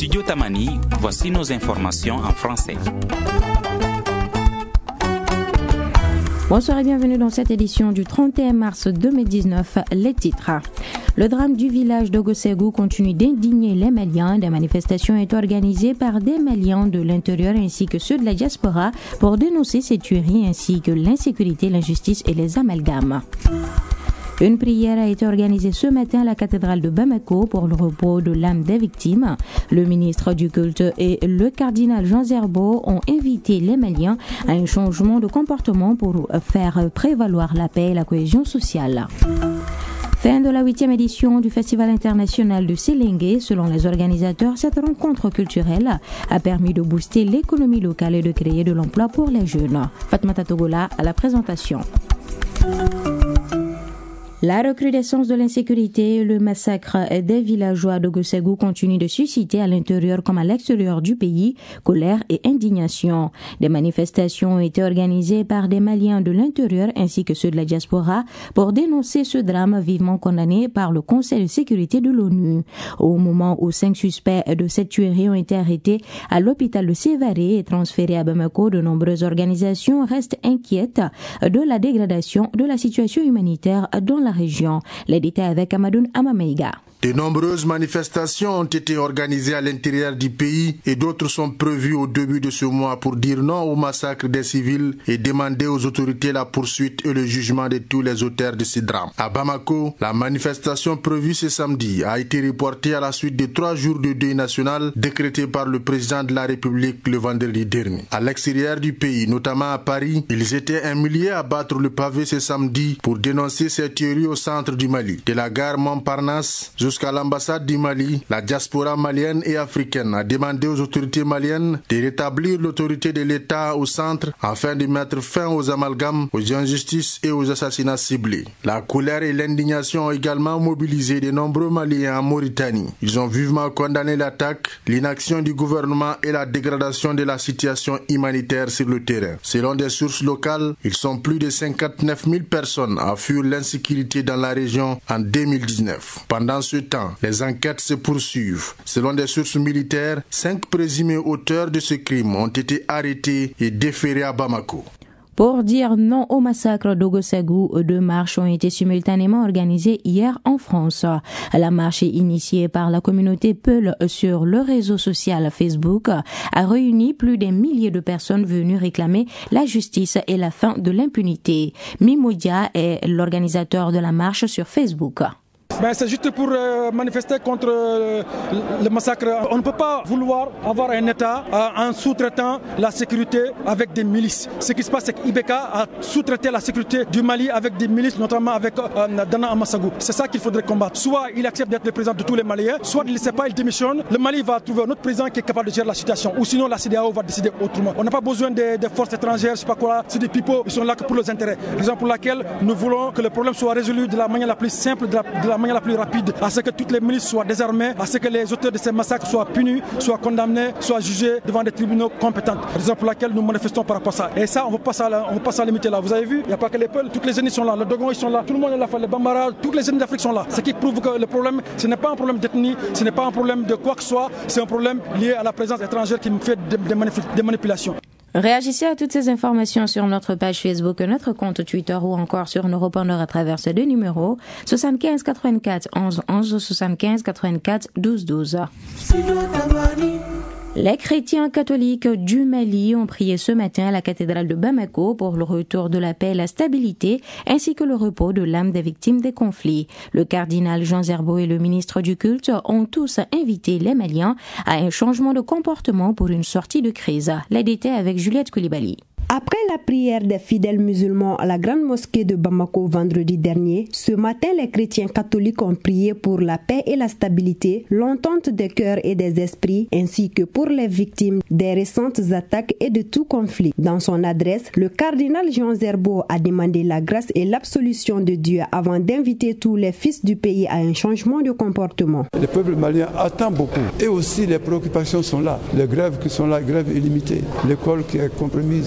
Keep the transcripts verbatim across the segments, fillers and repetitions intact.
Studio Tamani, voici nos informations en français. Bonsoir et bienvenue dans cette édition du trente et un mars deux mille dix-neuf. Les titres. Le drame du village d'Ogossegou continue d'indigner les Maliens. Des manifestations sont organisées par des Maliens de l'intérieur ainsi que ceux de la diaspora pour dénoncer ces tueries ainsi que l'insécurité, l'injustice et les amalgames. Une prière a été organisée ce matin à la cathédrale de Bamako pour le repos de l'âme des victimes. Le ministre du culte et le cardinal Jean Zerbo ont invité les Maliens à un changement de comportement pour faire prévaloir la paix et la cohésion sociale. Fin de la huitième édition du Festival international de Séléngué. Selon les organisateurs, cette rencontre culturelle a permis de booster l'économie locale et de créer de l'emploi pour les jeunes. Fatmata Togola à la présentation. La recrudescence de l'insécurité et le massacre des villageois d'Ogossegou continue de susciter à l'intérieur comme à l'extérieur du pays colère et indignation. Des manifestations ont été organisées par des Maliens de l'intérieur ainsi que ceux de la diaspora pour dénoncer ce drame vivement condamné par le Conseil de sécurité de l'ONU. Au moment où cinq suspects de cette tuerie ont été arrêtés à l'hôpital de Sévaré et transférés à Bamako, de nombreuses organisations restent inquiètes de la dégradation de la situation humanitaire dans la région. Les détails avec Amadoun Amameiga. De nombreuses manifestations ont été organisées à l'intérieur du pays et d'autres sont prévues au début de ce mois pour dire non au massacre des civils et demander aux autorités la poursuite et le jugement de tous les auteurs de ces drames. À Bamako, la manifestation prévue ce samedi a été reportée à la suite de trois jours de deuil national décrétés par le président de la République le vendredi dernier. À l'extérieur du pays, notamment à Paris, ils étaient un millier à battre le pavé ce samedi pour dénoncer ces tueries au centre du Mali. De la gare Montparnasse jusqu'à l'ambassade du Mali, la diaspora malienne et africaine a demandé aux autorités maliennes de rétablir l'autorité de l'État au centre afin de mettre fin aux amalgames, aux injustices et aux assassinats ciblés. La colère et l'indignation ont également mobilisé de nombreux Maliens en Mauritanie. Ils ont vivement condamné l'attaque, l'inaction du gouvernement et la dégradation de la situation humanitaire sur le terrain. Selon des sources locales, ils sont plus de cinquante-neuf mille personnes à fuir l'insécurité dans la région en deux mille dix-neuf. Pendant ce temps, les enquêtes se poursuivent. Selon des sources militaires, cinq présumés auteurs de ce crime ont été arrêtés et déférés à Bamako. Pour dire non au massacre d'Ogossegou, deux marches ont été simultanément organisées hier en France. La marche initiée par la communauté Peul sur le réseau social Facebook a réuni plus d'un millier de personnes venues réclamer la justice et la fin de l'impunité. Mimodia est l'organisateur de la marche sur Facebook. Ben, c'est juste pour euh, manifester contre euh, le massacre. On ne peut pas vouloir avoir un État euh, en sous-traitant la sécurité avec des milices. Ce qui se passe, c'est qu'Ibeka a sous-traité la sécurité du Mali avec des milices, notamment avec euh, Dana Amassagou. C'est ça qu'il faudrait combattre. Soit il accepte d'être le président de tous les Maliens, soit il ne sait pas, il démissionne. Le Mali va trouver un autre président qui est capable de gérer la situation. Ou sinon, la C D A O va décider autrement. On n'a pas besoin des de forces étrangères, je sais pas quoi. C'est des pipeaux, ils sont là que pour leurs intérêts. Raison pour laquelle nous voulons que le problème soit résolu de la manière la plus simple, de la, de la manière la plus rapide, à ce que toutes les milices soient désarmées, à ce que les auteurs de ces massacres soient punis, soient condamnés, soient jugés devant des tribunaux compétents. Raison pour laquelle nous manifestons par rapport à ça. Et ça, on ne va pas s'en limiter là. Vous avez vu, il n'y a pas que les Peuls, toutes les ethnies sont là, les Dogons ils sont là, tout le monde est là, les Bambara, toutes les ethnies d'Afrique sont là. Ce qui prouve que le problème, ce n'est pas un problème d'ethnie, ce n'est pas un problème de quoi que ce soit, c'est un problème lié à la présence étrangère qui fait des, des, manip- des manipulations. Réagissez à toutes ces informations sur notre page Facebook, notre compte Twitter ou encore sur nos répondeurs à travers ces deux numéros soixante-quinze quatre-vingt-quatre onze onze soixante-quinze quatre-vingt-quatre douze douze. Les chrétiens catholiques du Mali ont prié ce matin à la cathédrale de Bamako pour le retour de la paix et la stabilité, ainsi que le repos de l'âme des victimes des conflits. Le cardinal Jean Zerbo et le ministre du culte ont tous invité les Maliens à un changement de comportement pour une sortie de crise. Les détails avec Juliette Koulibaly. Après la prière des fidèles musulmans à la grande mosquée de Bamako vendredi dernier, ce matin les chrétiens catholiques ont prié pour la paix et la stabilité, l'entente des cœurs et des esprits, ainsi que pour les victimes des récentes attaques et de tout conflit. Dans son adresse, le cardinal Jean Zerbo a demandé la grâce et l'absolution de Dieu avant d'inviter tous les fils du pays à un changement de comportement. Le peuple malien attend beaucoup et aussi les préoccupations sont là. Les grèves qui sont là, grèves illimitées, l'école qui est compromise. Qu'est-ce qu'on va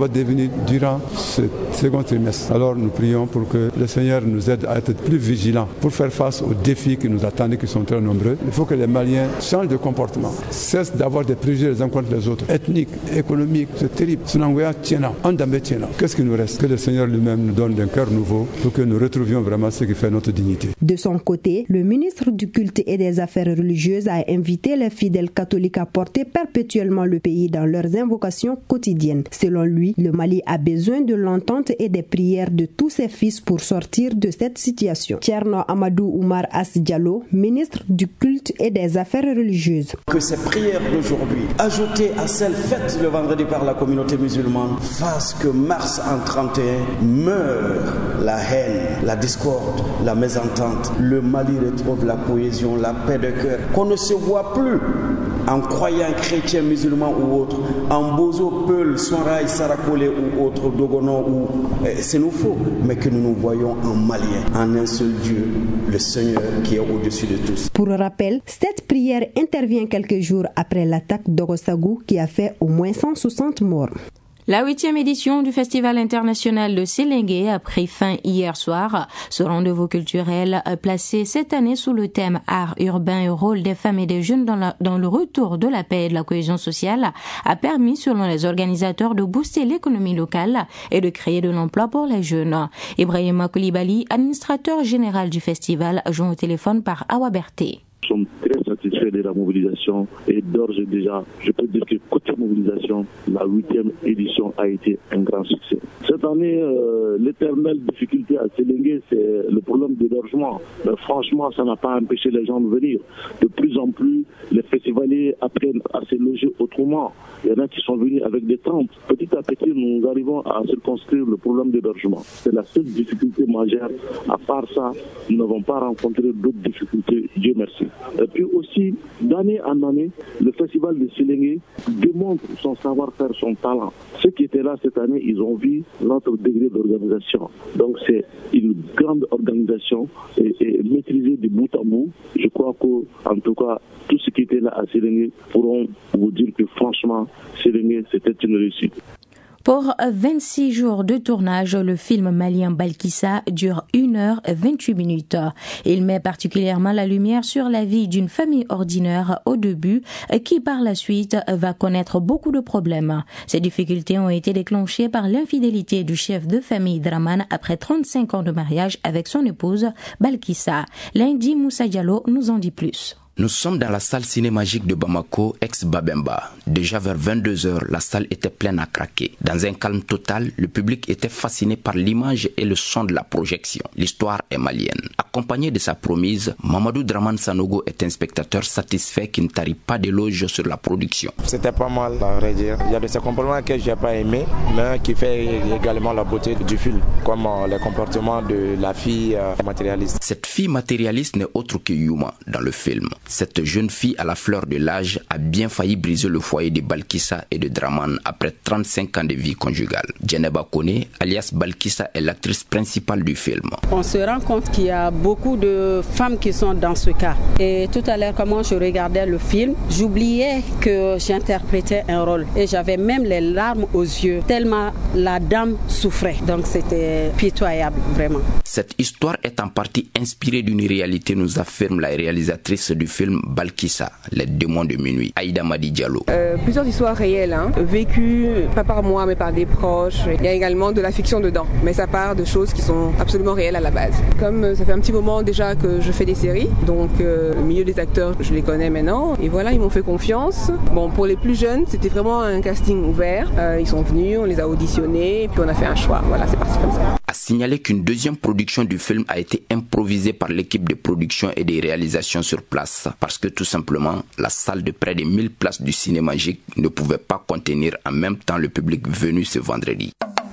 va devenir durant ce second trimestre. Alors nous prions pour que le Seigneur nous aide à être plus vigilants pour faire face aux défis qui nous attendent, qui sont très nombreux. Il faut que les Maliens changent de comportement, cessent d'avoir des préjugés les uns contre les autres, ethniques, économiques, c'est terrible. Qu'est-ce qui nous reste? Que le Seigneur lui-même nous donne un cœur nouveau pour que nous retrouvions vraiment ce qui fait notre dignité. De son côté, le ministre du Culte et des Affaires religieuses a invité les fidèles catholiques à porter perpétuellement le pays dans leurs invocations quotidiennes. Selon lui, le Mali a besoin de l'entente et des prières de tous ses fils pour sortir de cette situation. Thierno Amadou Oumar As Diallo, ministre du Culte et des Affaires religieuses. Que ces prières d'aujourd'hui, ajoutées à celles faites le vendredi par la communauté musulmane, fassent que mars en trente et un meure la haine, la discorde, la mésentente. Le Mali retrouve la cohésion, la paix de cœur, qu'on ne se voit plus en croyant chrétien, musulman ou autre, en Bozo, Peul, Soraï, Sarakole ou autre, Dogono ou eh, Sénoufo, mais que nous nous voyons en Malien, en un seul Dieu, le Seigneur qui est au-dessus de tous. Pour rappel, cette prière intervient quelques jours après l'attaque d'Ogosagou qui a fait au moins cent soixante morts. La huitième édition du Festival international de Sélégué a pris fin hier soir. Ce rendez-vous culturel placé cette année sous le thème art urbain et rôle des femmes et des jeunes dans, la, dans le retour de la paix et de la cohésion sociale a permis, selon les organisateurs, de booster l'économie locale et de créer de l'emploi pour les jeunes. Ibrahima Koulibaly, administrateur général du festival, joint au téléphone par Awa Berté. Nous sommes très satisfaits de la mobilisation et d'ores et déjà, je peux dire que côté mobilisation, la huitième édition a été un grand succès. Cette année, euh, l'éternelle difficulté à Sélégué, c'est le problème d'hébergement. Mais franchement, ça n'a pas empêché les gens de venir. De plus en plus, les festivaliers apprennent à se loger autrement. Il y en a qui sont venus avec des tentes. Petit à petit, nous arrivons à circonscrire le problème d'hébergement. C'est la seule difficulté majeure. À part ça, nous n'avons pas rencontré d'autres difficultés, Dieu merci. Et puis aussi, d'année en année, le festival de Sélégué démontre son savoir-faire, son talent. Ceux qui étaient là cette année, ils ont vu notre degré d'organisation. Donc c'est une grande organisation et, et maîtrisée de bout à bout. Je crois qu'en tout cas, tous ceux qui étaient là à Sélégué pourront vous dire que franchement, Sélégué, c'était une réussite. Pour vingt-six jours de tournage, le film malien Balkissa dure une heure vingt-huit minutes. Il met particulièrement la lumière sur la vie d'une famille ordinaire au début qui par la suite va connaître beaucoup de problèmes. Ces difficultés ont été déclenchées par l'infidélité du chef de famille Draman après trente-cinq ans de mariage avec son épouse Balkissa. Lundi, Moussa Diallo nous en dit plus. Nous sommes dans la salle cinémagique de Bamako, ex-Babemba. Déjà vers vingt-deux heures, la salle était pleine à craquer. Dans un calme total, le public était fasciné par l'image et le son de la projection. L'histoire est malienne. Accompagné de sa promise, Mamadou Draman Sanogo est un spectateur satisfait qui ne tarit pas d'éloges sur la production. C'était pas mal, à vrai dire. Il y a de ces comportements que je n'ai pas aimé, mais qui fait également la beauté du film, comme les comportements de la fille matérialiste. Cette fille matérialiste n'est autre que Yuma dans le film. Cette jeune fille à la fleur de l'âge a bien failli briser le foyer de Balkissa et de Draman après trente-cinq ans de vie conjugale. Djeneba Kone, alias Balkissa, est l'actrice principale du film. On se rend compte qu'il y a beaucoup de femmes qui sont dans ce cas. Et tout à l'heure, quand je regardais le film, j'oubliais que j'interprétais un rôle. Et j'avais même les larmes aux yeux, tellement la dame souffrait. Donc c'était pitoyable, vraiment. Cette histoire est en partie inspirée d'une réalité, nous affirme la réalisatrice du film Balkissa, les démons de minuit, Aïda Madi Diallo. Euh, plusieurs histoires réelles, hein, vécues pas par moi mais par des proches. Il y a également de la fiction dedans, mais ça part de choses qui sont absolument réelles à la base. Comme euh, ça fait un petit moment déjà que je fais des séries, donc euh, le milieu des acteurs, je les connais maintenant, et voilà, ils m'ont fait confiance. Bon, pour les plus jeunes, c'était vraiment un casting ouvert. Euh, ils sont venus, on les a auditionnés, puis on a fait un choix. Voilà, c'est parti comme ça. A signaler qu'une deuxième production du film a été improvisée par l'équipe de production et des réalisations sur place, parce que tout simplement, la salle de près de mille places du Ciné Magique ne pouvait pas contenir en même temps le public venu ce vendredi.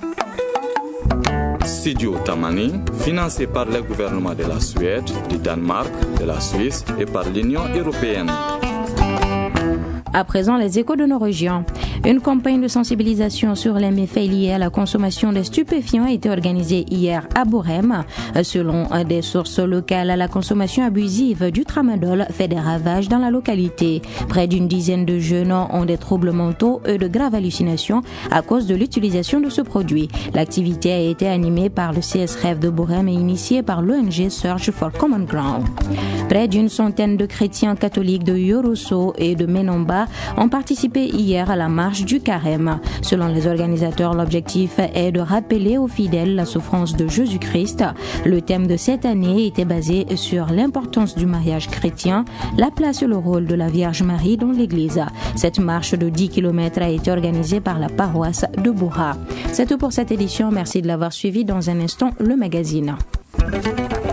Studio Tamani, financé par le gouvernement de la Suède, du Danemark, de la Suisse et par l'Union européenne. À présent, les échos de nos régions. Une campagne de sensibilisation sur les méfaits liés à la consommation des stupéfiants a été organisée hier à Borem. Selon des sources locales, la consommation abusive du tramadol fait des ravages dans la localité. Près d'une dizaine de jeunes ont des troubles mentaux et de graves hallucinations à cause de l'utilisation de ce produit. L'activité a été animée par le C S R F de Borem et initiée par l'O N G Search for Common Ground. Près d'une centaine de chrétiens catholiques de Yorosso et de Menamba ont participé hier à la marche du Carême. Selon les organisateurs, l'objectif est de rappeler aux fidèles la souffrance de Jésus-Christ. Le thème de cette année était basé sur l'importance du mariage chrétien, la place et le rôle de la Vierge Marie dans l'Église. Cette marche de dix kilomètres a été organisée par la paroisse de Bourra. C'est tout pour cette édition. Merci de l'avoir suivi. Dans un instant, le magazine.